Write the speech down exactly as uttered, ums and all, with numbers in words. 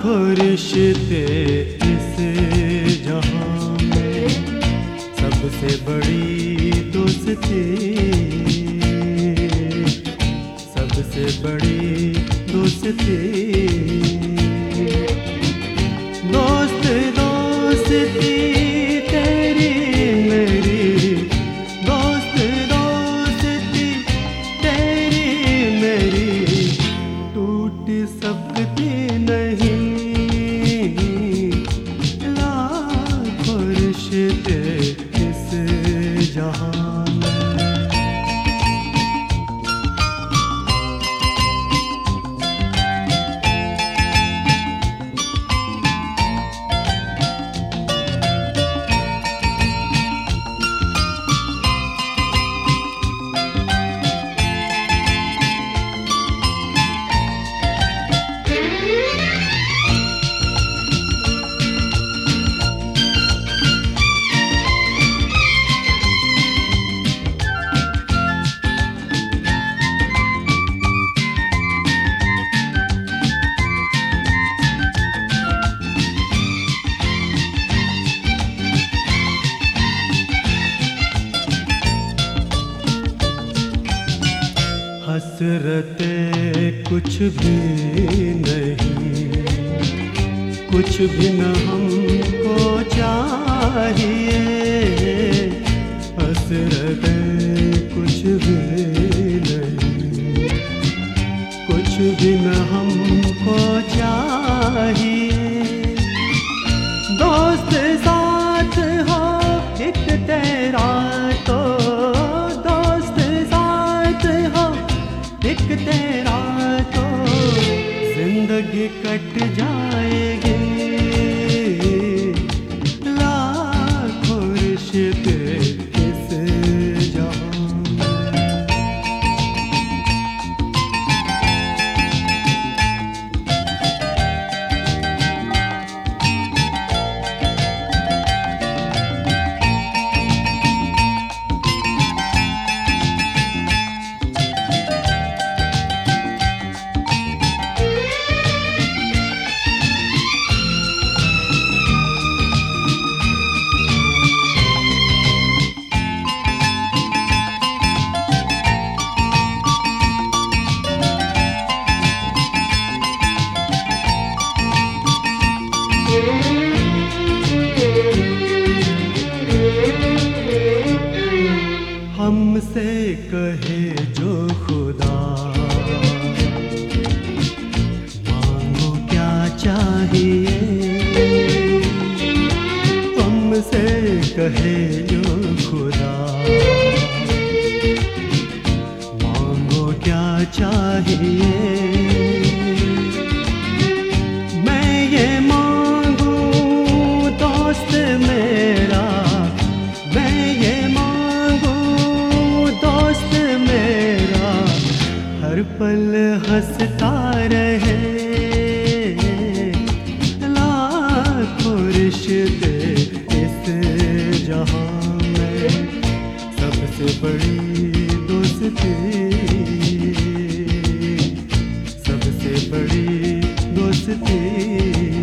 लाखों रिश्ते इस जहां में, सबसे बड़ी दोस्ती, सबसे बड़ी दोस्ती। दोस्त दोस्ती तेरी मेरी, दोस्त दोस्ती तेरी मेरी, टूट सकती नहीं। लाखों रिश्ते इस जहां में। हसरते कुछ भी नहीं, कुछ भी न हमको चाहिए। हसरते कुछ भी नहीं, कुछ भी न हमको चाहिए। दोस्त साथ हो एक तेरा तो, दोस्त साथ हो एक तेरा तो, जिंदगी कट जाएगी। लाखों रिश्ते इस जहां में। हमसे कहे जो खुदा, मांगो क्या चाहिए। हमसे कहे जो खुदा, मांगो क्या चाहिए। मैं ये मांगू दोस्त मेरा, मैं ये हर पल हंसता रहे। लाखों रिश्ते इस जहां में, सबसे बड़ी दोस्ती, सबसे बड़ी दोस्ती।